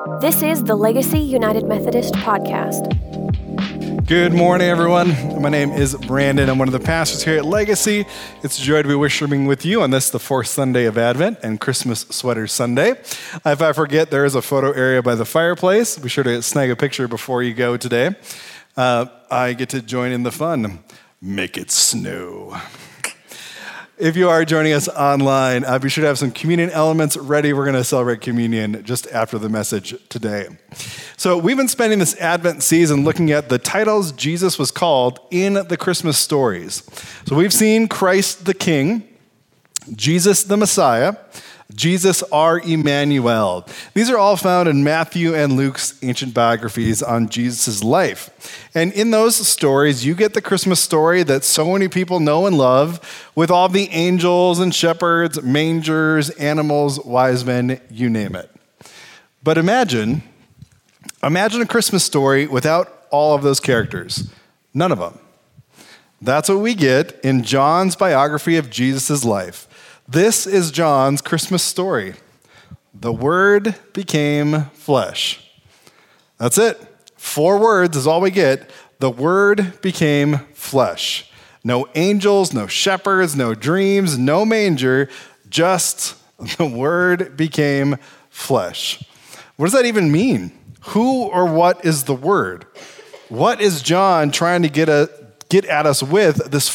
This is the Legacy United Methodist Podcast. Good morning, everyone. My name is Brandon. I'm one of the pastors here at Legacy. It's a joy to be worshiping with you on this, the fourth Sunday of Advent and Christmas Sweater Sunday. If I forget, there is a photo area by the fireplace. Be sure to snag a picture before you go today. I get to join in the fun. Make it snow. If you are joining us online, be sure to have some communion elements ready. We're going to celebrate communion just after the message today. So we've been spending this Advent season looking at the titles Jesus was called in the Christmas stories. So we've seen Christ the King, Jesus the Messiah, Jesus our Emmanuel. These are all found in Matthew and Luke's ancient biographies on Jesus' life. And in those stories, you get the Christmas story that so many people know and love, with all the angels and shepherds, mangers, animals, wise men, you name it. But imagine a Christmas story without all of those characters. None of them. That's what we get in John's biography of Jesus' life. This is John's Christmas story. The Word became flesh. That's it. 4 words is all we get. The Word became flesh. No angels, no shepherds, no dreams, no manger, just the Word became flesh. What does that even mean? Who or what is the Word? What is John trying to get at us with this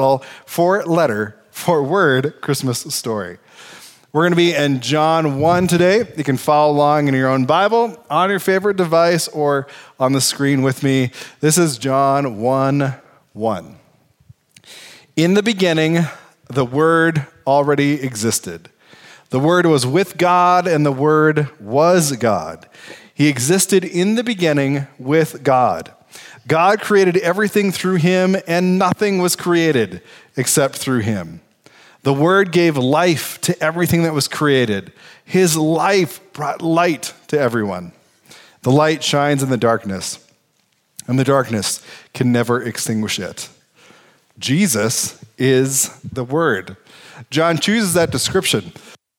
four-word Christmas story? We're going to be in John 1 today. You can follow along in your own Bible, on your favorite device, or on the screen with me. This is John 1:1. In the beginning, the Word already existed. The Word was with God, and the Word was God. He existed in the beginning with God. God created everything through him, and nothing was created except through him. The Word gave life to everything that was created. His life brought light to everyone. The light shines in the darkness, and the darkness can never extinguish it. Jesus is the Word. John chooses that description,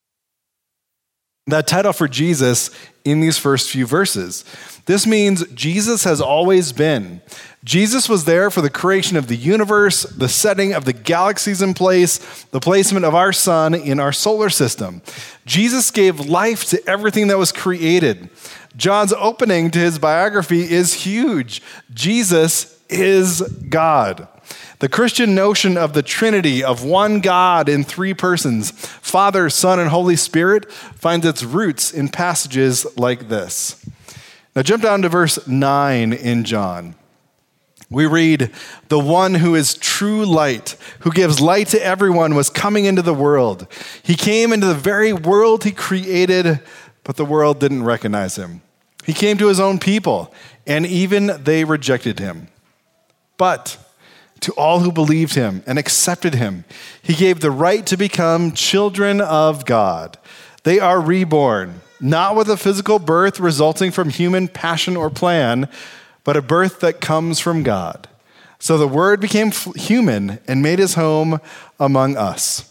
that title for Jesus in these first few verses. This means Jesus has always been. Jesus was there for the creation of the universe, the setting of the galaxies in place, the placement of our sun in our solar system. Jesus gave life to everything that was created. John's opening to his biography is huge. Jesus is God. The Christian notion of the Trinity, of one God in 3 persons, Father, Son, and Holy Spirit, finds its roots in passages like this. Now jump down to verse 9 in John. We read, "The one who is true light, who gives light to everyone, was coming into the world. He came into the very world he created, but the world didn't recognize him. He came to his own people, and even they rejected him. But to all who believed him and accepted him, he gave the right to become children of God. They are reborn, not with a physical birth resulting from human passion or plan, but a birth that comes from God. So the Word became human and made his home among us."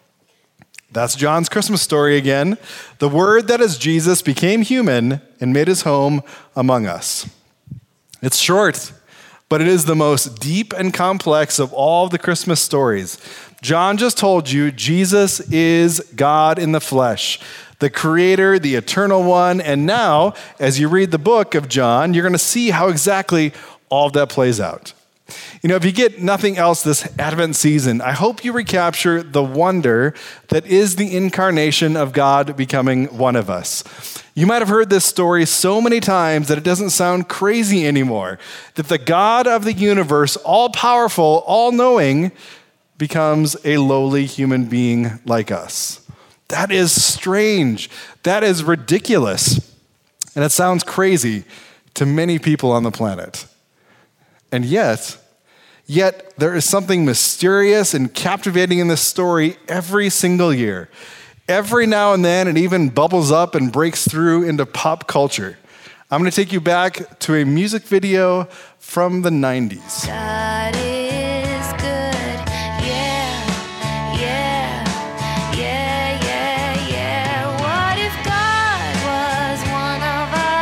That's John's Christmas story again. The Word that is Jesus became human and made his home among us. It's short, but it is the most deep and complex of all the Christmas stories. John just told you Jesus is God in the flesh, the Creator, the Eternal One. And now, as you read the book of John, you're going to see how exactly all of that plays out. You know, if you get nothing else this Advent season, I hope you recapture the wonder that is the incarnation of God becoming one of us. You might have heard this story so many times that it doesn't sound crazy anymore, that the God of the universe, all-powerful, all-knowing, becomes a lowly human being like us. That is strange. That is ridiculous. And it sounds crazy to many people on the planet. And yet there is something mysterious and captivating in this story every single year. Every now and then, it even bubbles up and breaks through into pop culture. I'm going to take you back to a music video from the 90s. God is good, yeah, yeah, yeah, yeah, yeah. What if God was one of us?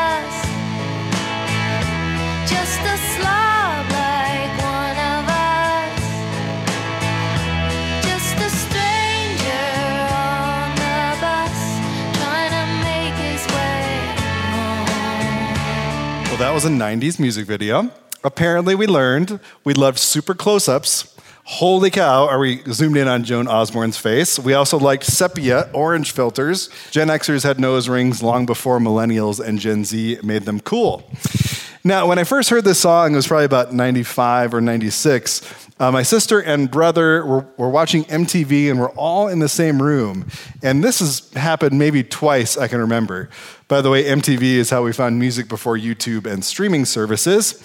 Well, that was a 90s music video. Apparently, we learned we loved super close-ups. Holy cow, are we zoomed in on Joan Osborne's face? We also liked sepia orange filters. Gen Xers had nose rings long before millennials and Gen Z made them cool. Now, when I first heard this song, it was probably about 95 or 96. My sister and brother were watching MTV and we're all in the same room. And this has happened maybe twice I can remember. By the way, MTV is how we found music before YouTube and streaming services.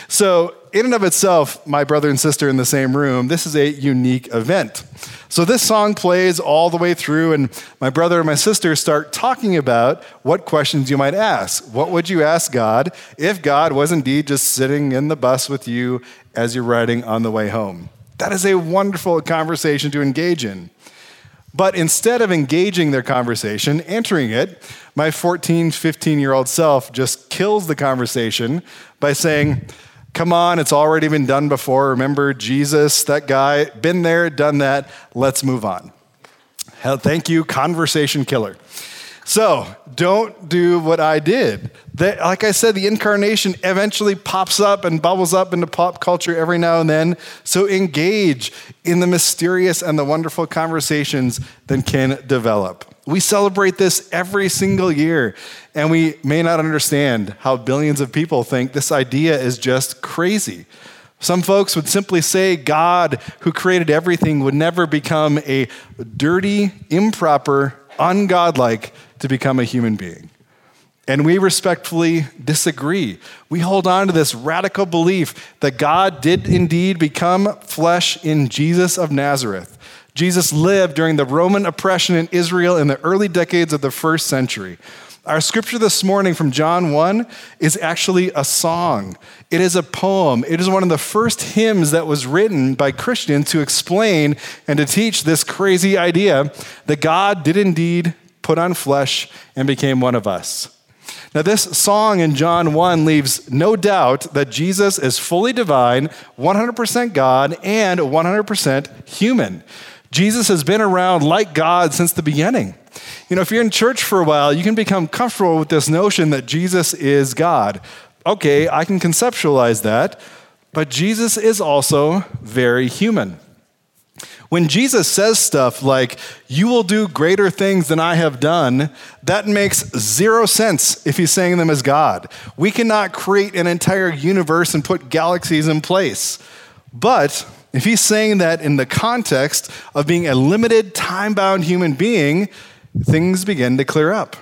So in and of itself, my brother and sister in the same room, this is a unique event. So this song plays all the way through, and my brother and my sister start talking about what questions you might ask. What would you ask God if God was indeed just sitting in the bus with you as you're riding on the way home? That is a wonderful conversation to engage in. But instead of engaging their conversation, entering it, my 14, 15-year-old self just kills the conversation by saying, come on, it's already been done before. Remember Jesus, that guy, been there, done that. Let's move on. Hell, thank you, conversation killer. So don't do what I did. Like I said, the incarnation eventually pops up and bubbles up into pop culture every now and then. So engage in the mysterious and the wonderful conversations that can develop. We celebrate this every single year, and we may not understand how billions of people think this idea is just crazy. Some folks would simply say God, who created everything, would never become a dirty, improper, ungodlike to become a human being. And we respectfully disagree. We hold on to this radical belief that God did indeed become flesh in Jesus of Nazareth. Jesus lived during the Roman oppression in Israel in the early decades of the first century. Our scripture this morning from John 1 is actually a song. It is a poem. It is one of the first hymns that was written by Christians to explain and to teach this crazy idea that God did indeed put on flesh and became one of us. Now, this song in John 1 leaves no doubt that Jesus is fully divine, 100% God, and 100% human. Jesus has been around like God since the beginning. You know, if you're in church for a while, you can become comfortable with this notion that Jesus is God. Okay, I can conceptualize that, but Jesus is also very human. When Jesus says stuff like, you will do greater things than I have done, that makes zero sense if he's saying them as God. We cannot create an entire universe and put galaxies in place. But if he's saying that in the context of being a limited, time-bound human being, things begin to clear up.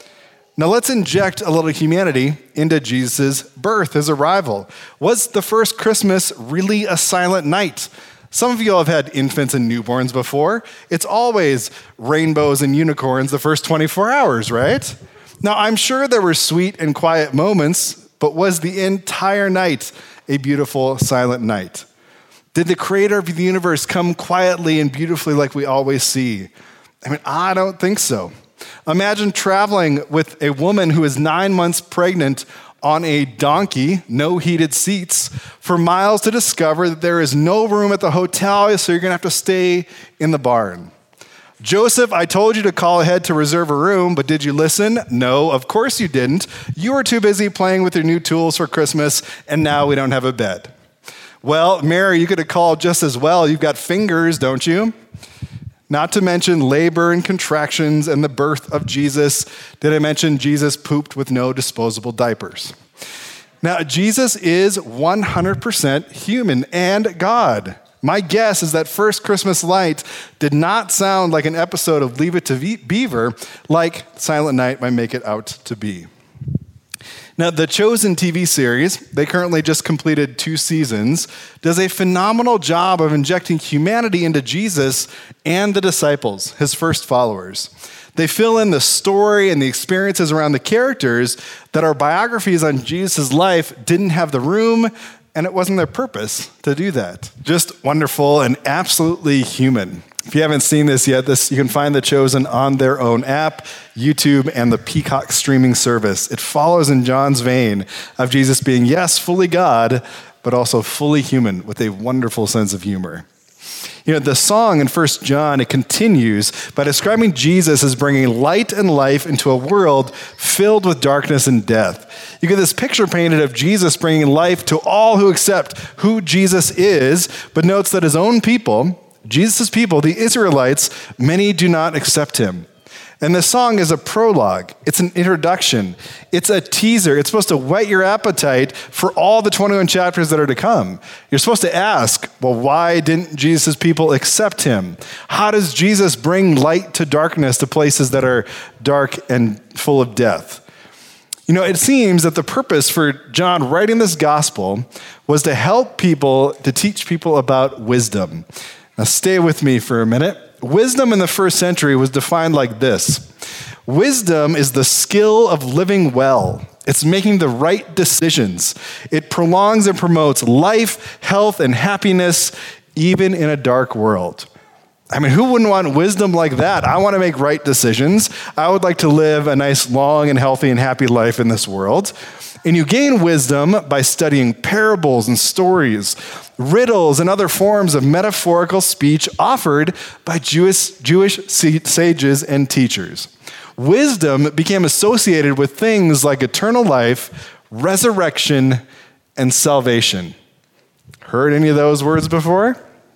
Now let's inject a little humanity into Jesus' birth, his arrival. Was the first Christmas really a silent night? Some of you all have had infants and newborns before. It's always rainbows and unicorns the first 24 hours, right? Now, I'm sure there were sweet and quiet moments, but was the entire night a beautiful, silent night? Did the creator of the universe come quietly and beautifully like we always see? I mean, I don't think so. Imagine traveling with a woman who is 9 months pregnant on a donkey, no heated seats, for miles to discover that there is no room at the hotel, so you're going to have to stay in the barn. Joseph, I told you to call ahead to reserve a room, but did you listen? No, of course you didn't. You were too busy playing with your new tools for Christmas, and now we don't have a bed. Well, Mary, you could have called just as well. You've got fingers, don't you? Not to mention labor and contractions and the birth of Jesus. Did I mention Jesus pooped with no disposable diapers? Now, Jesus is 100% human and God. My guess is that first Christmas light did not sound like an episode of Leave It to Beaver like Silent Night might make it out to be. Now, The Chosen TV series, they currently just completed 2 seasons, does a phenomenal job of injecting humanity into Jesus and the disciples, his first followers. They fill in the story and the experiences around the characters that our biographies on Jesus' life didn't have the room, and it wasn't their purpose to do that. Just wonderful and absolutely human. If you haven't seen this yet, you can find The Chosen on their own app, YouTube, and the Peacock streaming service. It follows in John's vein of Jesus being, yes, fully God, but also fully human with a wonderful sense of humor. The song in 1 John, it continues by describing Jesus as bringing light and life into a world filled with darkness and death. You get this picture painted of Jesus bringing life to all who accept who Jesus is, but notes that his own people, Jesus' people, the Israelites, many do not accept him. And the song is a prologue. It's an introduction. It's a teaser. It's supposed to whet your appetite for all the 21 chapters that are to come. You're supposed to ask, well, why didn't Jesus' people accept him? How does Jesus bring light to darkness, to places that are dark and full of death? It seems that the purpose for John writing this gospel was to help people, to teach people about wisdom. Now stay with me for a minute. Wisdom in the first century was defined like this. Wisdom is the skill of living well. It's making the right decisions. It prolongs and promotes life, health, and happiness, even in a dark world. Who wouldn't want wisdom like that? I want to make right decisions. I would like to live a nice, long, and healthy and happy life in this world. And you gain wisdom by studying parables and stories, riddles, and other forms of metaphorical speech offered by Jewish sages and teachers. Wisdom became associated with things like eternal life, resurrection, and salvation. Heard any of those words before?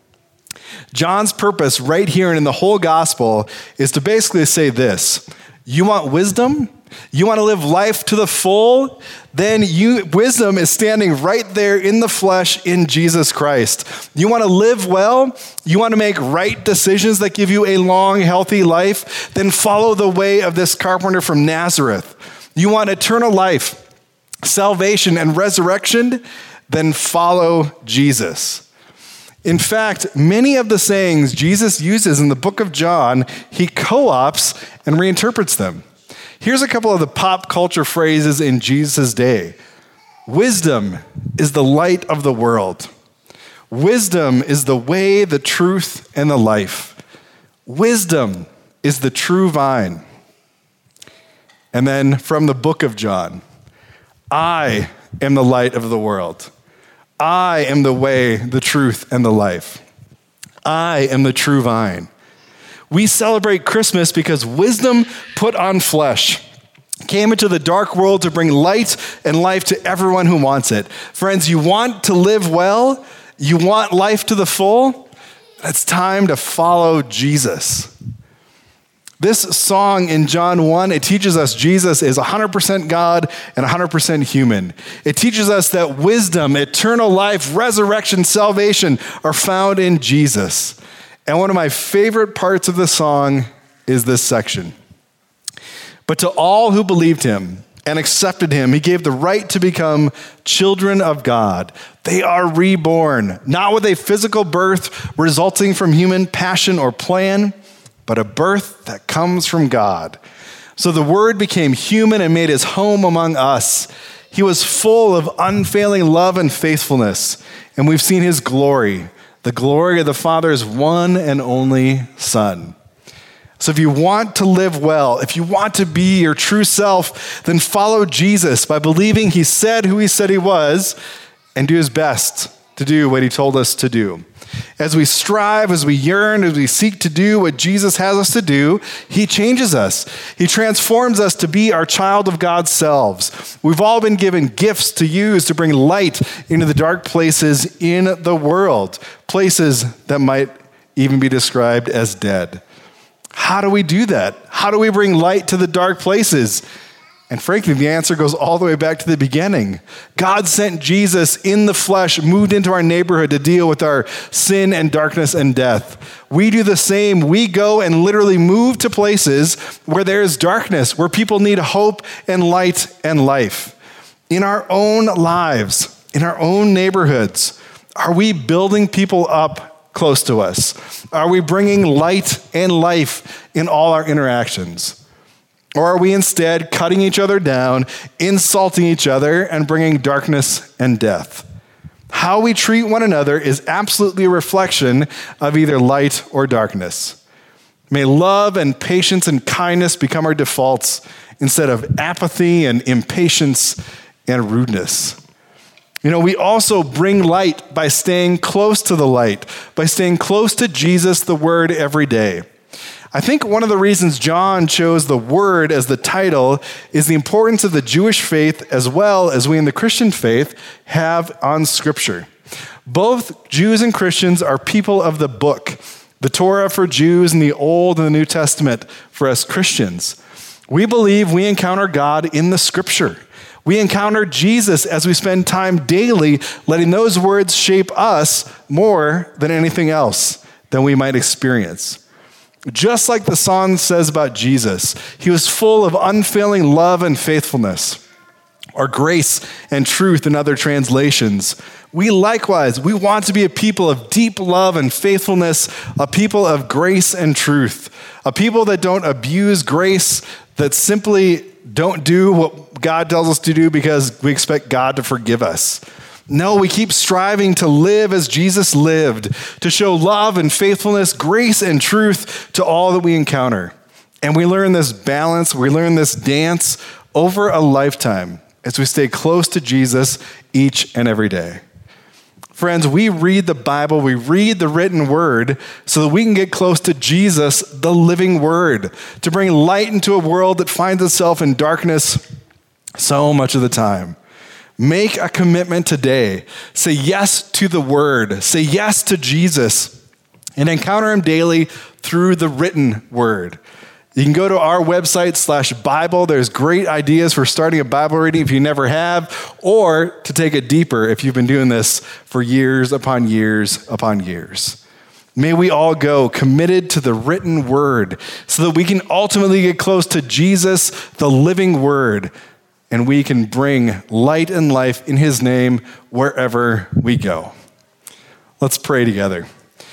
John's purpose right here and in the whole gospel is to basically say this. You want wisdom? You want to live life to the full? Then wisdom is standing right there in the flesh in Jesus Christ. You want to live well? You want to make right decisions that give you a long, healthy life? Then follow the way of this carpenter from Nazareth. You want eternal life, salvation, and resurrection? Then follow Jesus. In fact, many of the sayings Jesus uses in the book of John, he co-opts and reinterprets them. Here's a couple of the pop culture phrases in Jesus' day. Wisdom is the light of the world. Wisdom is the way, the truth, and the life. Wisdom is the true vine. And then from the book of John, I am the light of the world. I am the way, the truth, and the life. I am the true vine. We celebrate Christmas because wisdom put on flesh, came into the dark world to bring light and life to everyone who wants it. Friends, you want to live well? You want life to the full? It's time to follow Jesus. This song in John 1, it teaches us Jesus is 100% God and 100% human. It teaches us that wisdom, eternal life, resurrection, salvation are found in Jesus. And one of my favorite parts of the song is this section. But to all who believed him and accepted him, he gave the right to become children of God. They are reborn, not with a physical birth resulting from human passion or plan, but a birth that comes from God. So the Word became human and made his home among us. He was full of unfailing love and faithfulness, and we've seen his glory, the glory of the Father's one and only Son. So if you want to live well, if you want to be your true self, then follow Jesus by believing he said who he said he was and do his best to do what he told us to do. As we strive, as we yearn, as we seek to do what Jesus has us to do, he changes us. He transforms us to be our child of God's selves. We've all been given gifts to use to bring light into the dark places in the world, places that might even be described as dead. How do we do that? How do we bring light to the dark places? And frankly, the answer goes all the way back to the beginning. God sent Jesus in the flesh, moved into our neighborhood to deal with our sin and darkness and death. We do the same. We go and literally move to places where there is darkness, where people need hope and light and life. In our own lives, in our own neighborhoods, are we building people up close to us? Are we bringing light and life in all our interactions? Or are we instead cutting each other down, insulting each other, and bringing darkness and death? How we treat one another is absolutely a reflection of either light or darkness. May love and patience and kindness become our defaults instead of apathy and impatience and rudeness. We also bring light by staying close to the light, by staying close to Jesus, the Word, every day. I think one of the reasons John chose the Word as the title is the importance of the Jewish faith as well as we in the Christian faith have on Scripture. Both Jews and Christians are people of the book, the Torah for Jews and the Old and the New Testament for us Christians. We believe we encounter God in the Scripture. We encounter Jesus as we spend time daily letting those words shape us more than anything else that we might experience. Just like the song says about Jesus, he was full of unfailing love and faithfulness, or grace and truth in other translations. We likewise, we want to be a people of deep love and faithfulness, a people of grace and truth, a people that don't abuse grace, that simply don't do what God tells us to do because we expect God to forgive us. No, we keep striving to live as Jesus lived, to show love and faithfulness, grace and truth to all that we encounter. And we learn this balance, we learn this dance over a lifetime as we stay close to Jesus each and every day. Friends, we read the Bible, we read the written word so that we can get close to Jesus, the living word, to bring light into a world that finds itself in darkness so much of the time. Make a commitment today. Say yes to the word. Say yes to Jesus and encounter him daily through the written word. You can go to our website /Bible. There's great ideas for starting a Bible reading if you never have, or to take it deeper if you've been doing this for years upon years upon years. May we all go committed to the written word so that we can ultimately get close to Jesus, the living word, and we can bring light and life in his name wherever we go. Let's pray together.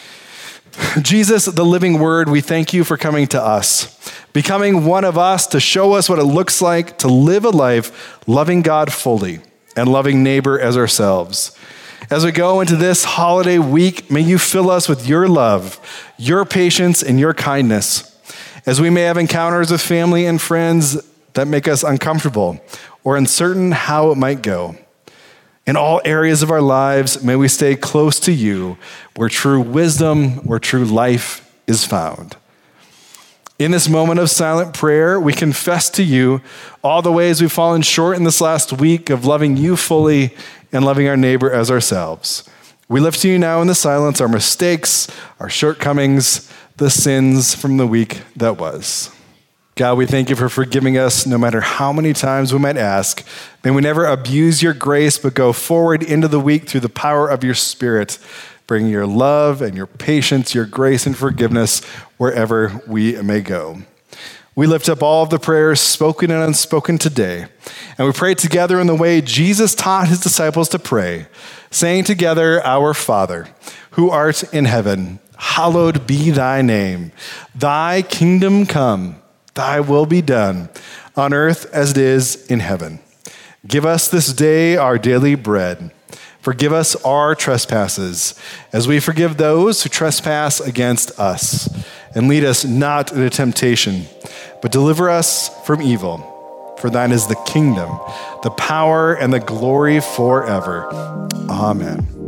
Jesus, the living word, we thank you for coming to us, becoming one of us to show us what it looks like to live a life loving God fully and loving neighbor as ourselves. As we go into this holiday week, may you fill us with your love, your patience, and your kindness. As we may have encounters with family and friends that make us uncomfortable or uncertain how it might go. In all areas of our lives, may we stay close to you, where true wisdom, where true life is found. In this moment of silent prayer, we confess to you all the ways we've fallen short in this last week of loving you fully and loving our neighbor as ourselves. We lift to you now in the silence our mistakes, our shortcomings, the sins from the week that was. God, we thank you for forgiving us no matter how many times we might ask. May we never abuse your grace, but go forward into the week through the power of your Spirit, bringing your love and your patience, your grace and forgiveness wherever we may go. We lift up all of the prayers spoken and unspoken today, and we pray together in the way Jesus taught his disciples to pray, saying together, Our Father, who art in heaven, hallowed be thy name. Thy kingdom come. Thy will be done, on earth as it is in heaven. Give us this day our daily bread. Forgive us our trespasses, as we forgive those who trespass against us. And lead us not into temptation, but deliver us from evil. For thine is the kingdom, the power, and the glory forever. Amen.